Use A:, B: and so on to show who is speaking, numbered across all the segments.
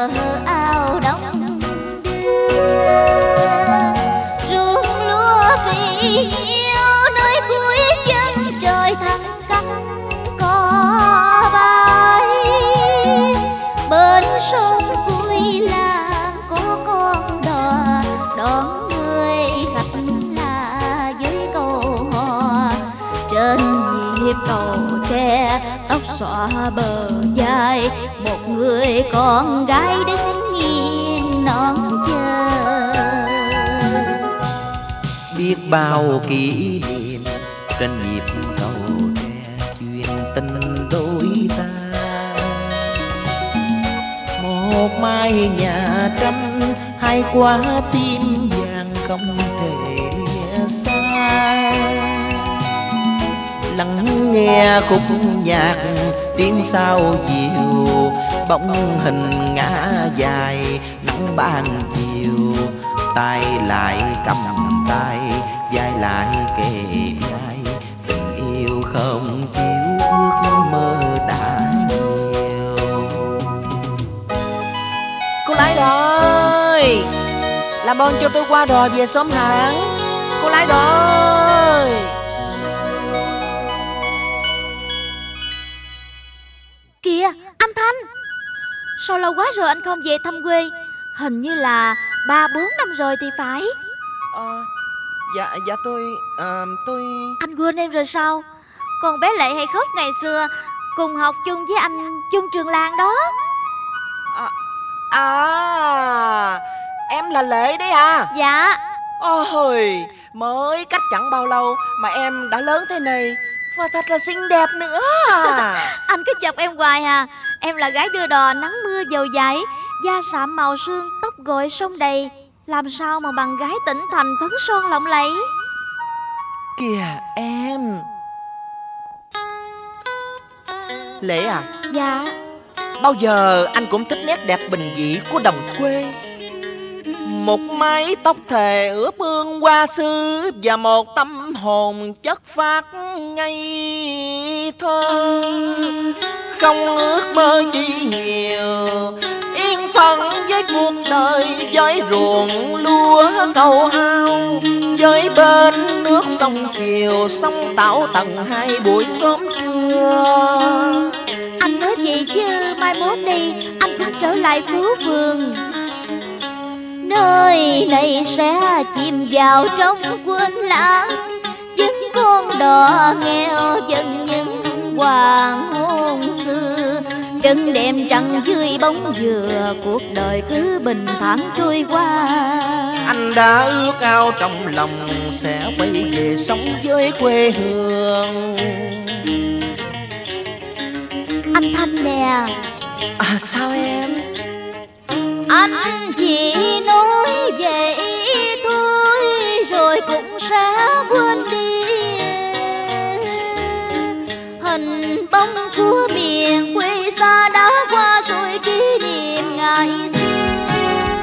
A: bờ ao đông đưa. Ruộng lúa vì nhiêu nơi cuối chân trời thẳng cánh cò bay. Bên sông cuối làng có con đò đón người khách lạ với câu hò. Trên nhịp cầu tre tóc xõa bờ vai, một người con gái đứng nhìn non chờ.
B: Biết bao kỷ niệm trên nhịp cầu tre chuyện tình đôi ta. Một mái nhà tranh hai quả tim vàng không thể xa. Lắng nghe khúc nhạc tiếng sao chiều, bóng hình ngã dài nắng ban chiều. Tay lại cầm tay, vai lại kề vai, tình yêu không chiếu ước mơ đã nhiều.
C: Cô lái đò ơi, làm ơn cho tôi qua đò về sớm hẳn. Cô lái đò ơi.
A: Kìa anh Thanh, sao lâu quá rồi anh không về thăm quê? Hình như là 3-4 năm rồi thì phải.
C: Dạ tôi...
A: Anh quên em rồi sao? Con bé Lệ hay Khóc ngày xưa cùng học chung với anh chung trường làng đó.
C: Em là Lệ đấy à?
A: Dạ.
C: Ôi, mới cách chẳng bao lâu mà em đã lớn thế này, và thật là xinh đẹp nữa.
A: Anh cứ chọc em hoài à. Em là gái đưa đò nắng mưa dầu dãi, da sạm màu sương, tóc gội sông đầy, làm sao mà bằng gái tỉnh thành phấn son lộng lẫy.
C: Kìa em. Lệ à?
A: Dạ.
C: Bao giờ anh cũng thích nét đẹp bình dị của đồng quê. Một mái tóc thề ướp hương hoa xứ, và một tâm hồn chất phác ngây thơ. Không ước mơ chi nhiều, yên phận với cuộc đời, với ruộng lúa cầu ao, với bên nước sông Kiều, sông Tảo Tần hai buổi sớm trưa.
A: Anh nói gì chứ mai mốt đi anh cũng trở lại Phú Vườn. Nơi này sẽ chìm vào trong quên lãng, những con đò nghèo dần những hoàng hôn xưa. Đừng đêm trăng dưới bóng dừa, cuộc đời cứ bình thản trôi qua.
C: Anh đã ước ao trong lòng sẽ quay về sống với quê hương.
A: Anh Thanh nè.
C: Sao em?
A: Anh chỉ nói vậy thôi rồi cũng sẽ quên đi hình bóng của miền quê xa đã qua rồi kỷ niệm ngày xưa.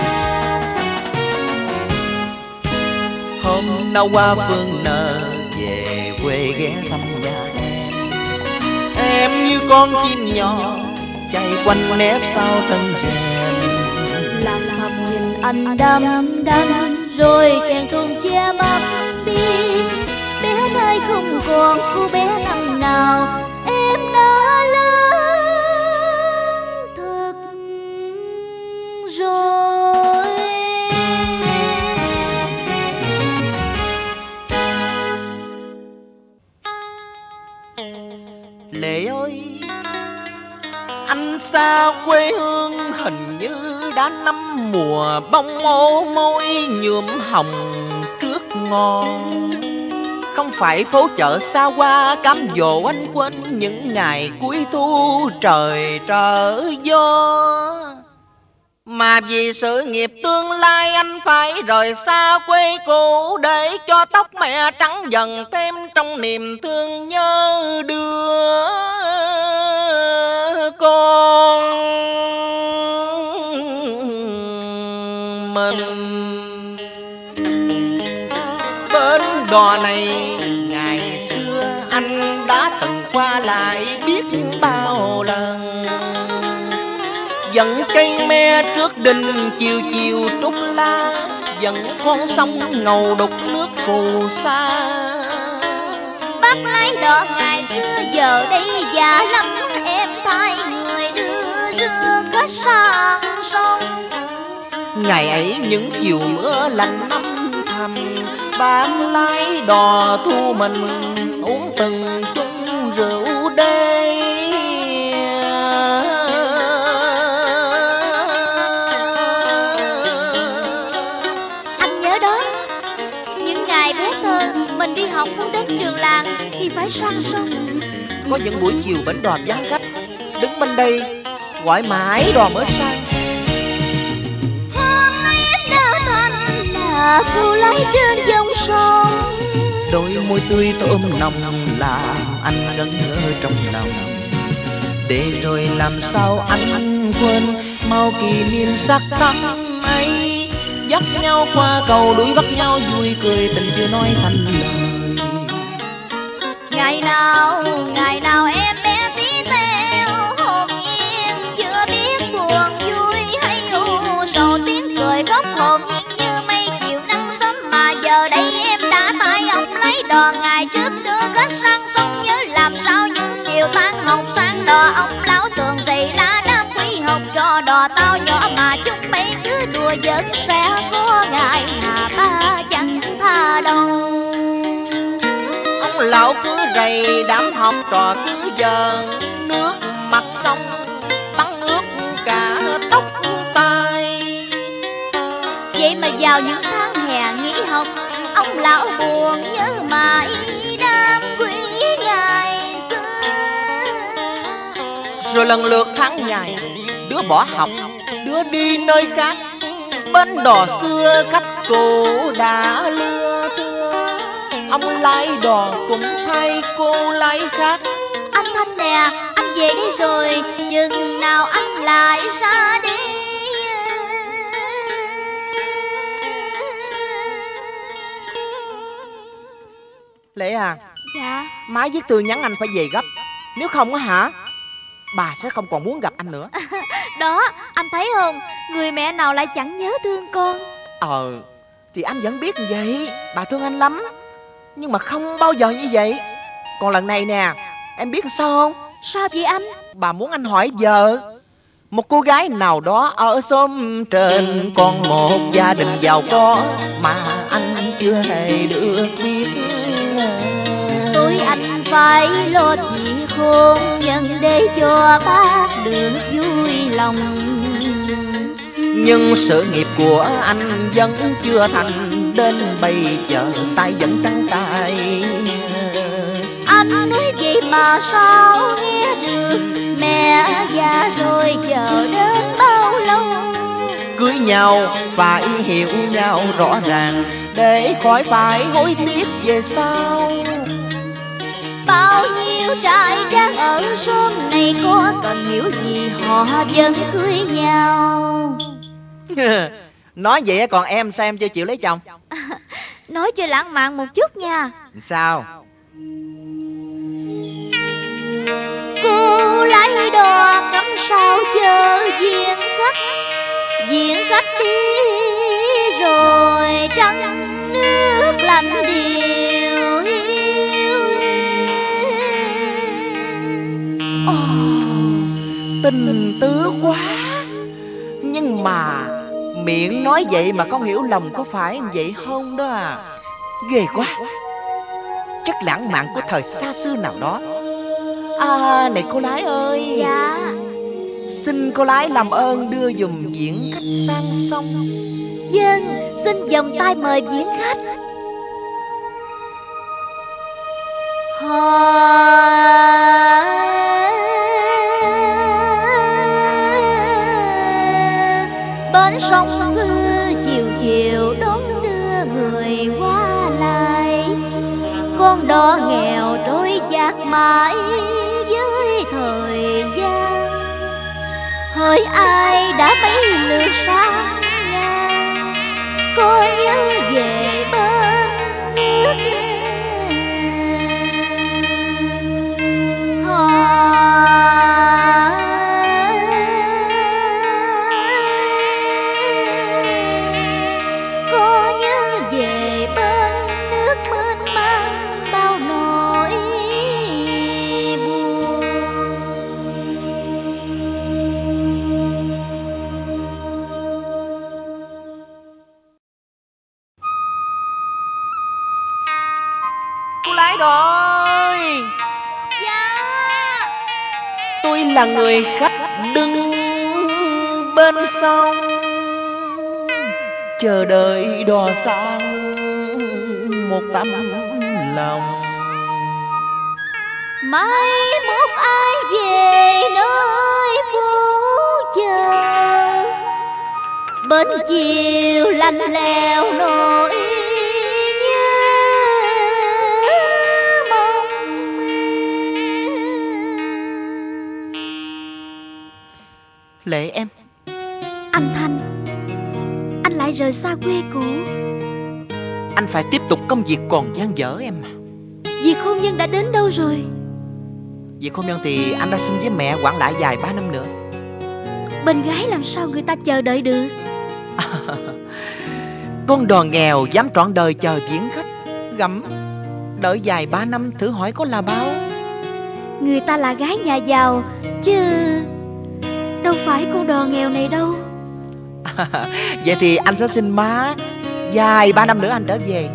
C: Hôm nào qua phương nở về quê ghé thăm nhà em như con chim nhỏ chạy quanh nép sau thân rèm.
A: Làm thầm nhìn anh đăm đăm rồi kèn tuồng che mắt đi. Bé nay không còn cô bé năm nào, em đã lớn thật rồi.
C: Lệ ơi, anh xa quê hương hình như đã năm mùa, bông ô môi nhuộm hồng trước ngon. Không phải phố chợ xa hoa cám dỗ anh quên những ngày cuối thu trời trở gió, mà vì sự nghiệp tương lai anh phải rời xa quê cũ, để cho tóc mẹ trắng dần thêm trong niềm thương nhớ đứa con mình. Bến đò này ngày xưa anh đã từng qua lại biết bao lần, Dẫn cây me trước đình chiều chiều trúc la, dẫn con sông ngầu đục nước phù sa.
A: Bác lái đò ngày xưa giờ đây già lắm, em thay người đưa rước khách sang sông.
C: Ngày ấy những chiều mưa lạnh âm thầm, bác lái đò thu mình uống từng chung rượu đê.
A: Anh nhớ đó, những ngày bé thơ mình đi học muốn đến trường làng thì phải sang sông.
C: Có những buổi chiều bến đò vắng khách, đứng bên đây gọi mãi đò mới sang.
A: Hôm nay em đã thành là cô lái trên dòng sông.
B: Đôi môi tươi thơm nồng làm anh ngẩn ngơ trong lòng. Để rồi làm sao anh quên mau kỷ niệm sắc thắm ấy. Dắt nhau qua cầu đuổi bắt nhau vui cười, tình chưa nói thành lời.
A: Ngày nào em bé tí teo hồn nhiên, chưa biết buồn vui hay u sầu, tiếng cười khóc hồn nhiên như mây chiều nắng sớm. Mà giờ đây em đã tay ông lấy đò ngày trước đưa khách sang sông. Nhớ làm sao những chiều tan học sang đò, ông lão thường thì lá đám quy học trò đò tao nhỏ mà chúng bay cứ đùa giỡn sẽ có ngày hà ba chẳng tha đâu.
C: Lão cứ rầy đám học trò cứ giờ nước mặt sông bắn nước cả tóc tai.
A: Vậy mà vào những tháng hè nghỉ học, ông lão buồn nhớ mãi đám quý ngày xưa.
C: Rồi lần lượt tháng ngày, đứa bỏ học, đứa đi nơi khác. Bến đò xưa khách cũ đã lưa thưa, ông lái đò cũng thay cô lái khác.
A: Anh Thanh nè, anh về đi rồi, chừng nào anh lại ra đi.
C: Lệ à,
A: Dạ.
C: má viết thư nhắn anh phải về gấp. Nếu không á hả, bà sẽ không còn muốn gặp anh nữa.
A: Đó, anh thấy không, người mẹ nào lại chẳng nhớ thương con.
C: Thì anh vẫn biết như vậy, bà thương anh lắm, nhưng mà không bao giờ như vậy. Còn lần này nè, em biết sao không?
A: Sao vậy anh?
C: Bà muốn anh hỏi vợ một cô gái nào đó ở xóm trên, còn một gia đình giàu có mà anh chưa hề được biết.
A: Tôi anh phải lo việc hôn nhân để cho bác được vui lòng.
C: Nhưng sự nghiệp của anh vẫn chưa thành, đến bây giờ tay vẫn trắng tay.
A: Anh nói gì mà sao nghe được, mẹ già rồi chờ đến bao lâu.
C: Cưới nhau phải hiểu nhau rõ ràng, để khỏi phải hối tiếc về sau.
A: Bao nhiêu trai đang ở xóm này có cần hiểu gì họ vẫn cưới nhau.
C: Nói vậy còn em sao em chưa chịu lấy chồng?
A: Nói cho lãng mạn một chút nha.
C: Sao?
A: Cô lái đò cắm sao chờ diện khách, diện khách đi rồi trăng nước lạnh điều hiu.
C: Tình tứ quá. Nhưng mà miệng nói vậy mà không hiểu lòng có phải vậy không đó à. Ghê quá. Chất lãng mạn của thời xa xưa nào đó. À này cô lái ơi.
A: Dạ.
C: Xin cô lái làm ơn đưa dùm diễn khách sang sông.
A: Vâng, xin vòng tay mời diễn khách. Bến sông xưa chiều chiều đón đưa người qua lại, con đò nghèo trôi dạt mãi với thời gian. Hỡi ai đã mấy lượt sang ngang, có nhớ về bên nước.
C: đò ơi.
A: Dạ.
C: Tôi là người khách đứng bên sông, chờ đợi đò xa hương một tấm lòng.
A: Mai mốt ai về nơi phố chờ, bên chiều lạnh lẽo nỗi nhớ mong.
C: Lệ em.
A: Anh Thanh, anh lại rời xa quê cũ.
C: Anh phải tiếp tục công việc còn dang dở em mà.
A: Việc hôn nhân đã đến đâu rồi?
C: Việc hôn nhân thì anh đã xin với mẹ quản lại dài 3 năm nữa.
A: Bên gái làm sao người ta chờ đợi được?
C: Con đò nghèo dám trọn đời chờ viếng khách gẫm, đợi dài 3 năm thử hỏi có là bao.
A: Người ta là gái nhà giàu chứ đâu phải con đò nghèo này đâu.
C: Vậy thì anh sẽ xin má dài 3 năm nữa anh trở về.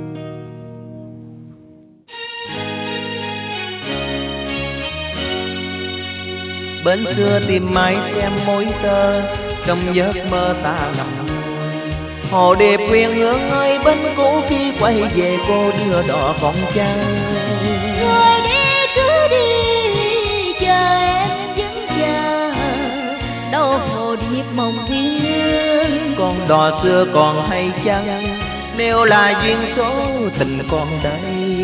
C: Bên xưa tìm mãi xem mối tơ, trong giấc mơ ta nằm. Hồ điệp quyên hương ơi, bên cũ khi quay về cô đưa đò con trai.
A: Rồi đi cứ đi, chờ em vẫn chờ, đâu hồ điệp mộng quyên.
C: Con đò xưa còn hay chăng, nếu là duyên số tình con đây.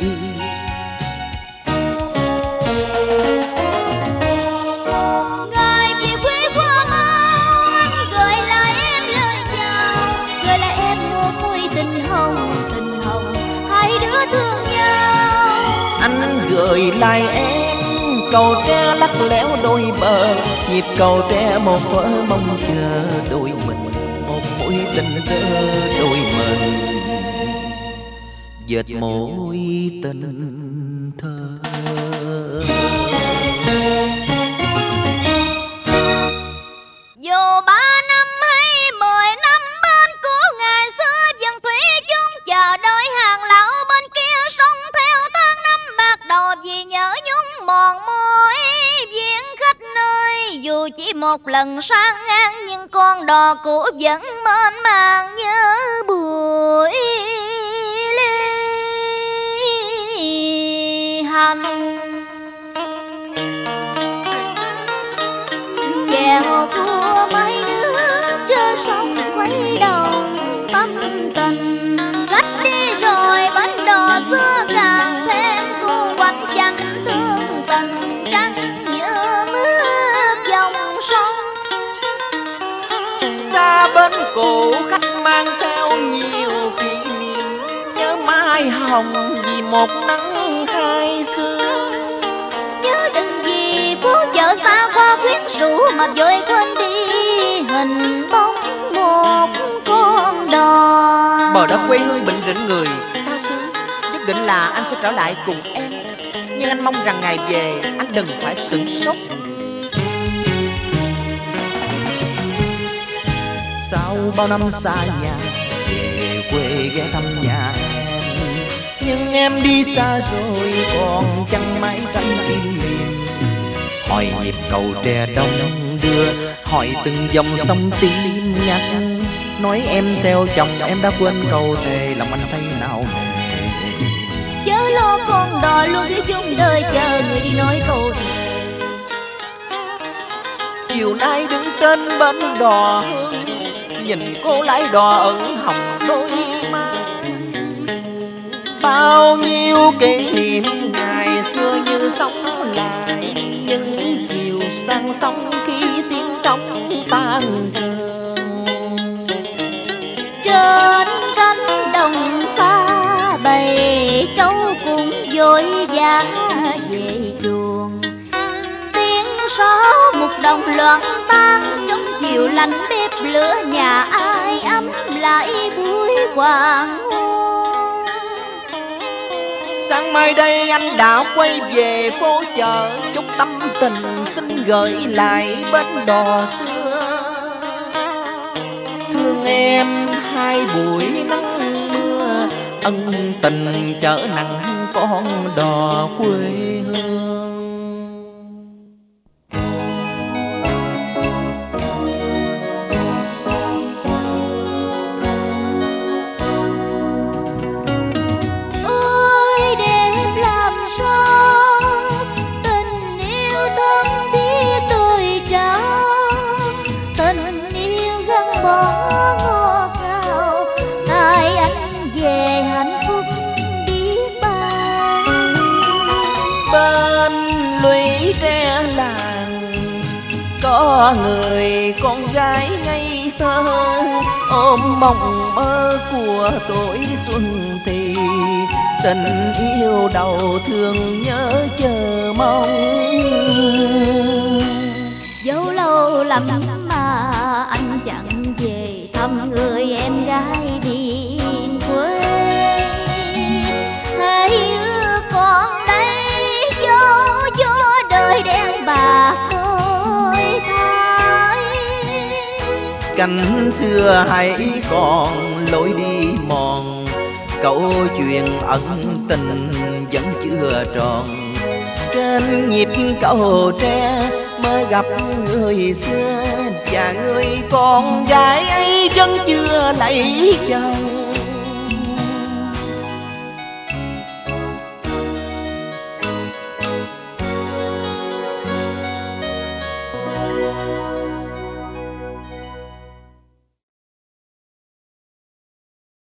C: Anh gửi lại em cầu tre lắc léo đôi bờ, nhịp cầu tre một vỡ mong chờ đôi mình, một mối tình rỡ đôi mình, dệt mối tình thơ.
A: Dù 3 năm hay 10 năm bên cũ ngày xưa vẫn thủy chung chờ đợi hàng lão bên kia sông theo tháng năm bạc đầu vì nhớ nhung mòn mỏi viếng khách nơi. Dù chỉ một lần sang ngang nhưng con đò cũ vẫn mênh mang nhớ buổi ly hành. Chèo thua mấy đứa trên sông quay đầu tâm tình, khách đi rồi bánh đò xưa càng thêm cu quạnh tranh thương tình trắng như nước dòng sông.
C: Xa bên cũ khách mang theo nhiều kỷ niệm, nhớ mai hồng vì một nắng khai xưa.
A: Nhớ đừng vì phố chợ xa qua quyến rũ mà vội quên đi hình bóng một con đò.
C: Bờ đất quê hương Bình Định người xa xứ, nhất định là anh sẽ trở lại cùng em. Nhưng anh mong rằng ngày về anh đừng phải sửng sốt. Sau bao năm xa nhà, về quê ghé thăm nhà em. Nhưng em đi xa rồi còn chẳng mấy cánh im lìm. Hỏi nhịp cầu tre đông đưa, hỏi từng dòng sông tim nhắc. Nói em theo chồng em đã quên câu thề, lòng anh thấy nào nề.
A: Chớ lo con đò luôn thủy chung đời chờ người đi nói câu thề.
C: Chiều nay đứng trên bến đò hương, nhìn cô lái đò ẩn hồng đôi má. Bao nhiêu kỷ niệm ngày xưa như sống lại, những chiều sang sông khi tiếng trống tan trường.
A: Trên cánh đồng xa bầy trâu cũng vội vã về chuồng, tiếng sáo một đồng loạn tan trong chiều lạnh bếp lửa nhà ai ấm lại buổi hoàng hôn.
C: Sáng mai đây anh đã quay về phố chợ, chút tâm tình xin gửi lại bến đò xưa. Thương em hai buổi nắng mưa, ân tình trở nặng
B: con đò quê hương.
A: Ôi đêm làm sao tình yêu thơm thiết tươi trao, tình yêu gắn bó ngọt ngào, hai anh về hạnh phúc biết bao.
B: Bên lũy tre làng có người con gái ngây thơ, ôm mộng mơ của tuổi xuân thì tình yêu đầu thương nhớ chờ mong.
A: Dẫu lâu lắm mà anh chẳng về thăm người em gái miền quê. Hãy ước còn đây gió đời đen bạc đổi thay.
B: Cánh xưa hãy còn lối đi mòn, câu chuyện ân tình vẫn chưa tròn. Trên nhịp cầu tre mới gặp người xưa, và người con gái ấy vẫn chưa lấy chồng.